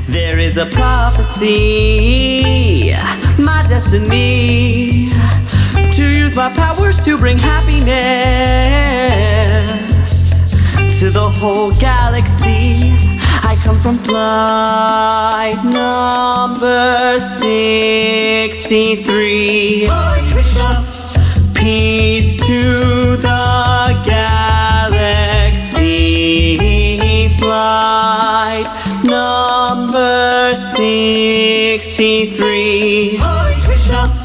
There is a prophecy, my destiny, to use my powers to bring happiness to the whole galaxy. I come from flight number 63. Hare Krishna. Peace to the galaxy. Flight number 63. Hare Krishna.